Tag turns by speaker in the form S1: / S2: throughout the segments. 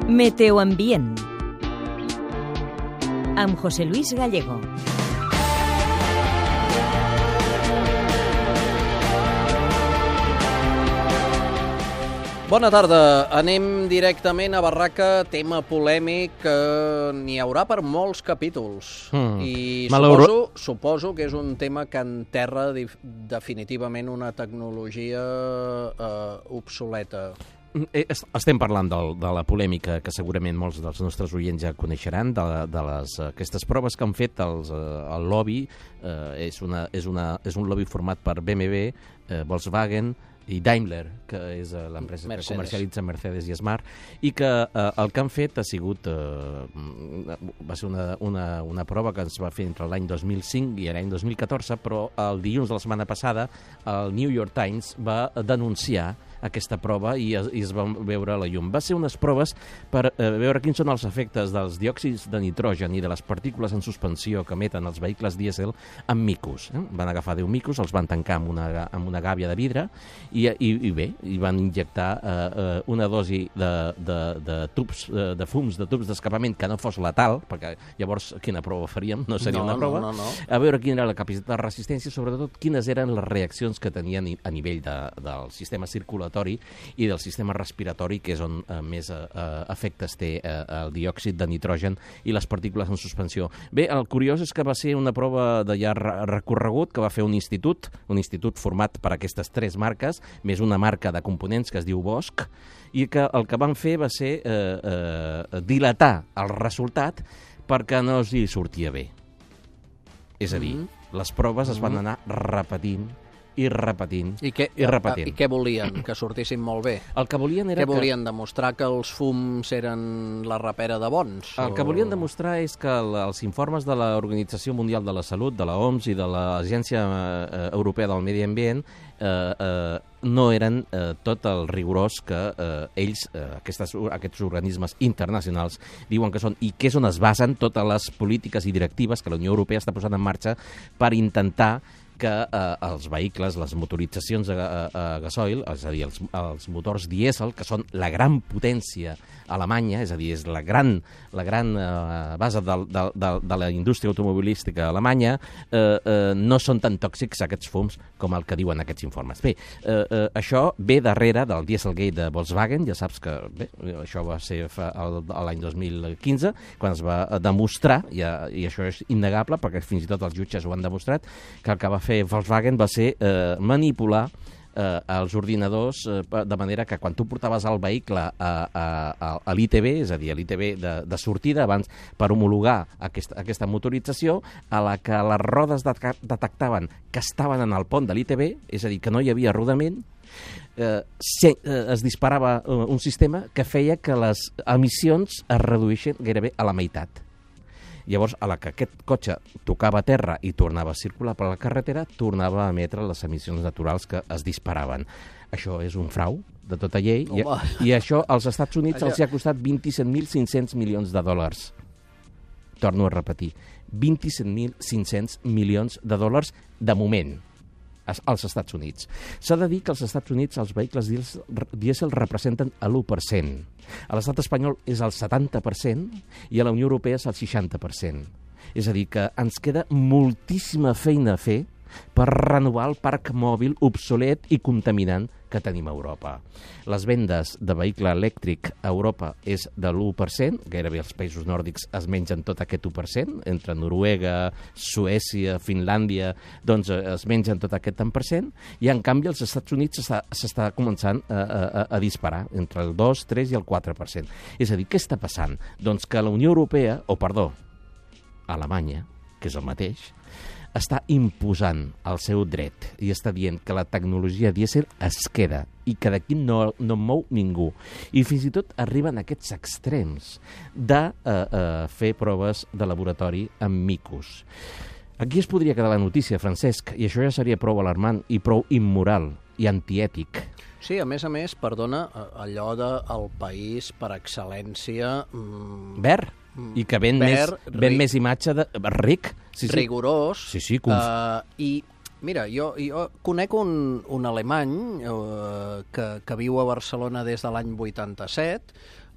S1: Meteoambient amb José Luis Gallego.
S2: Bona tarda. Anem directament a barraca, tema polèmic que n'hi haurà per molts capítols. I suposo que és un tema que enterra definitivament una tecnologia obsoleta.
S3: Estem parlant de la polèmica que segurament molts dels nostres oients ja coneixeran, aquestes proves que han fet el lobby. És un lobby format per BMW, Volkswagen i Daimler, que és l'empresa que comercialitza Mercedes i Smart, i que el que han fet ha sigut va ser una prova que es va fer entre l'any 2005 i l'any 2014, però el dilluns de la setmana passada el New York Times va denunciar aquesta prova i es va veure a la llum. Va ser unes proves per veure quins són els efectes dels diòxids de nitrogen i de les partícules en suspensió que emeten els vehicles dièsel amb micos. Van agafar 10 micos, els van tancar amb una gàbia de vidre i bé, hi van injectar una dosi de tubs, de fums, de tubs d'escapament que no fos letal, perquè llavors quina prova faríem? No seria una prova. A veure quina era la capacitat de resistència, sobretot quines eren les reaccions que tenien a nivell del sistema circulatori i del sistema respiratori, que és on més efectes té el diòxid de nitrogen i les partícules en suspensió. Bé, el curiós és que va ser una prova de llarg recorregut que va fer un institut format per aquestes tres marques, més una marca de components que es diu Bosch, i que el que van fer va ser dilatar el resultat perquè no els hi sortia bé. És a dir, les proves es van anar repetint i repetint.
S2: I què volien? Que sortissin molt bé?
S3: El que volien era
S2: volien demostrar que els fums eren la rapera de bons?
S3: El que volien demostrar és que els informes de l'Organització Mundial de la Salut, de l'OMS i de l'Agència Europea del Medi Ambient no eren tot el rigorós que ells, aquests organismes internacionals, diuen que són, i que és on es basen totes les polítiques i directives que la Unió Europea està posant en marxa per intentar que els vehicles, les motoritzacions a gasoil, és a dir, els motors dièsel, que són la gran potència alemanya, és a dir, és la gran base de la indústria automobilística alemanya, no són tan tòxics aquests fums com el que diuen aquests informes. Bé, això ve darrere del Dieselgate de Volkswagen, ja saps que això va ser l'any 2015, quan es va demostrar, i això és innegable, perquè fins i tot els jutges ho han demostrat, que el que va fer Volkswagen va ser manipular els ordinadors de manera que quan tu portaves el vehicle a l'ITB, és a dir, a l'ITB de sortida, abans per homologar aquesta motorització, a la que les rodes detectaven que estaven en el pont de l'ITB, és a dir, que no hi havia rodament, es disparava un sistema que feia que les emissions es reduïssin gairebé a la meitat. Llavors, a la que aquest cotxe tocava terra i tornava a circular per la carretera, tornava a emetre les emissions naturals que es disparaven. Això és un frau de tota llei, i això als Estats Units els ha costat 27.500 milions de dòlars. Torno a repetir, 27.500 milions de dòlars de moment als Estats Units. S'ha de dir que als Estats Units els vehicles dièsel representen l'1%. A l'estat espanyol és el 70% i a la Unió Europea és el 60%. És a dir, que ens queda moltíssima feina a fer per renovar el parc mòbil obsolet i contaminant que tenim a Europa. Les vendes de vehicle elèctric a Europa és de l'1%, gairebé els països nòrdics es mengen tot aquest 1%, entre Noruega, Suècia, Finlàndia, doncs es mengen tot aquest tant per cent, i en canvi als Estats Units s'està començant a disparar entre el 2, 3 i el 4%. És a dir, què està passant? Doncs que la Unió Europea, Alemanya, que és el mateix, està imposant el seu dret i està dient que la tecnologia dièsel es queda i que d'aquí no mou ningú. I fins i tot arriben a aquests extrems de fer proves de laboratori amb micos. Aquí es podria quedar la notícia, Francesc, i això ja seria prou alarmant i prou immoral i antiètic.
S2: Sí, a més, perdona, allò del país per excel·lència...
S3: Verd. I que ven més imatge de ric.
S2: Rigorós.
S3: Sí,
S2: I Mira, jo conec un alemany que viu a Barcelona des de l'any 87,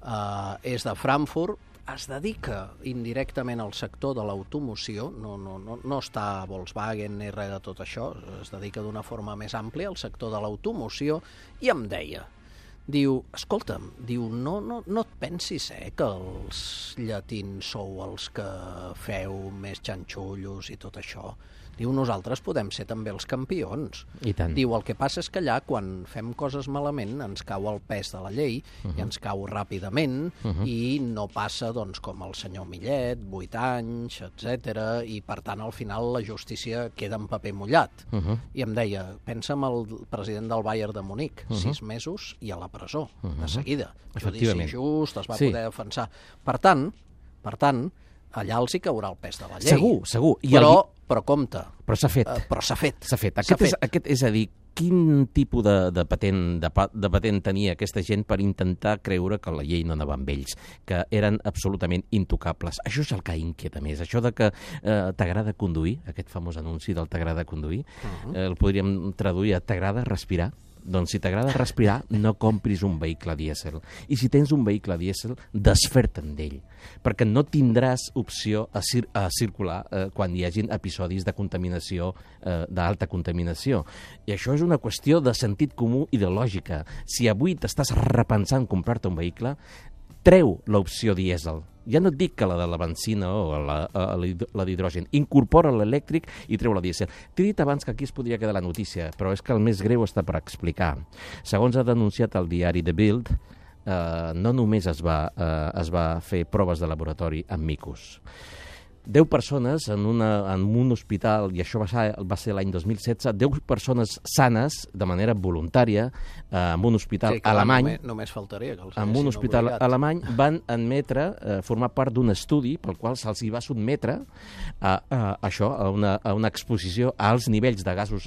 S2: és de Frankfurt, es dedica indirectament al sector de l'automoció, no està a Volkswagen ni res de tot això, es dedica d'una forma més àmplia al sector de l'automoció, i em deia, diu, escolta'm, diu, no et pensis que els llatins sou els que feu més xanxullos i tot això. Diu, nosaltres podem ser també els campions.
S3: I tant.
S2: Diu, el que passa és que allà, quan fem coses malament, ens cau el pes de la llei, i ens cau ràpidament, i no passa, doncs, com el senyor Millet, 8 anys, etc. I, per tant, al final, la justícia queda en paper mullat. I em deia, pensa en el president del Bayern de Munic, 6 mesos i a la presó, de seguida. Judici just, es va poder defensar. Per tant, allà els hi caurà el pes de la llei.
S3: Segur.
S2: Però compte.
S3: Però s'ha fet.
S2: S'ha fet.
S3: Aquest és a dir, quin tipus de patent tenia aquesta gent per intentar creure que la llei no anava amb ells, que eren absolutament intocables. Això és el que inquieta més. Això de que t'agrada conduir, aquest famós anunci del t'agrada conduir, el podríem traduir a t'agrada respirar. Doncs si t'agrada respirar, no compris un vehicle dièsel. I si tens un vehicle dièsel, desfer-te'n d'ell, perquè no tindràs opció a circular quan hi hagin episodis de contaminació, d'alta contaminació. I això és una qüestió de sentit comú i de lògica. Si avui t'estàs repensant comprar-te un vehicle, treu l'opció dièsel. Ja no et dic que la de la benzina o la d'hidrogen. Incorpora l'elèctric i treu la dièsel. T'he dit abans que aquí es podria quedar la notícia, però és que el més greu està per explicar. Segons ha denunciat el diari The Bild, no només es va fer proves de laboratori amb micos. 10 persones en un hospital, i això va ser l'any 2016, 10 persones sanes, de manera voluntària, en un hospital alemany,
S2: només faltaria que els
S3: en un hospital alemany, van admetre, formar part d'un estudi pel qual se'ls va sotmetre a una exposició a alts nivells de gasos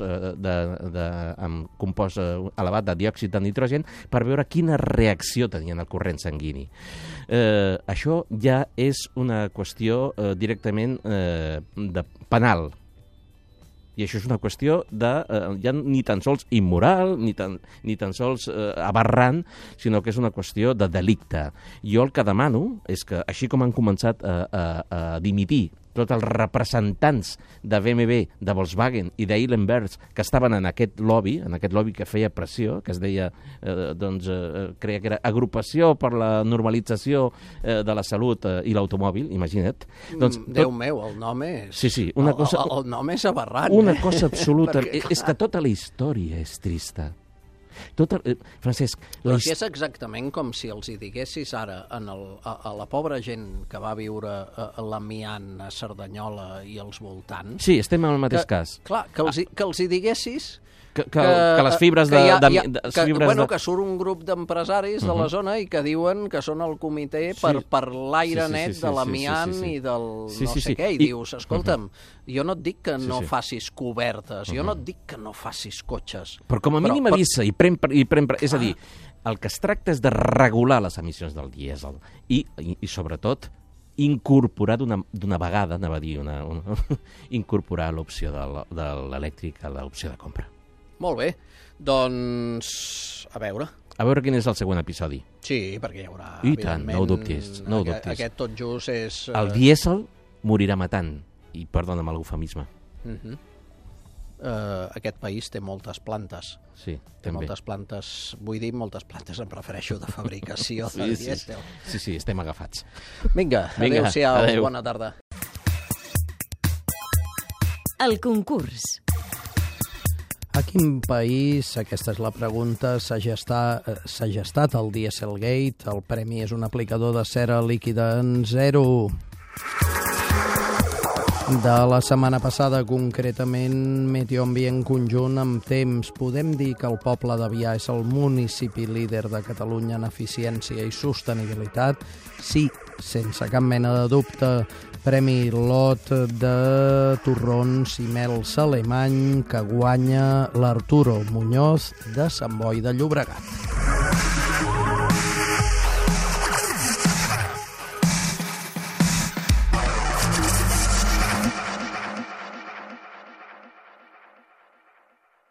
S3: amb compost elevat de diòxid de nitrogen per veure quina reacció tenien al corrent sanguini. Això ja és una qüestió directament de penal. I això és una qüestió ja ni tan sols immoral, ni tan sols aberrant, sinó que és una qüestió de delicte. Jo el que demano és que, així com han començat a dimitir tots els representants de BMW, de Volkswagen i d'Eilenberg que estaven en aquest lobby que feia pressió, que es deia, creia que era Agrupació per la Normalització de la Salut i l'Automòbil, imagina't.
S2: Déu meu, el nom és...
S3: Sí,
S2: el nom és aberrant.
S3: Una cosa absoluta. És que tota la història és trista. Francesc...
S2: Però si és exactament com si els hi diguessis ara a la pobra gent que va viure a l'amiant, a Cerdanyola i als voltants...
S3: Sí, estem en el mateix cas.
S2: Clar, que els hi diguessis...
S3: Que les fibres
S2: que surt un grup d'empresaris de la zona i que diuen que són el comitè per l'aire net de l'amiant i del no sé què. I dius, escolta'm, jo no et dic que no facis cobertes, jo no et dic que no facis cotxes.
S3: Però com a mínim avisa i pren... És a dir, el que es tracta és de regular les emissions del dièsel i sobretot, incorporar d'una vegada, anava a dir, incorporar l'opció de l'elèctric a l'opció de compra.
S2: Molt bé, doncs a veure.
S3: A veure quin és el següent episodi.
S2: Sí, perquè hi haurà...
S3: I tant, no ho dubtis.
S2: Aquest tot just és...
S3: El dièsel morirà matant, i perdona'm l'eufemisme.
S2: Aquest país té moltes plantes.
S3: Sí,
S2: té moltes plantes, vull dir moltes plantes, em refereixo de fabricació de dièsel.
S3: Sí, estem agafats.
S2: Vinga, adéu-siau, bona tarda.
S1: El concurs.
S2: A quin país, aquesta és la pregunta, s'ha gestat el Dieselgate? El premi és un aplicador de cera líquida en 0. De la setmana passada, concretament, Meteoambient Conjunt amb temps. Podem dir que el poble d'Avià és el municipi líder de Catalunya en eficiència i sostenibilitat? Sí, sense cap mena de dubte. Premi lot de torrons i mels alemany que guanya l'Arturo Muñoz de Sant Boi de Llobregat.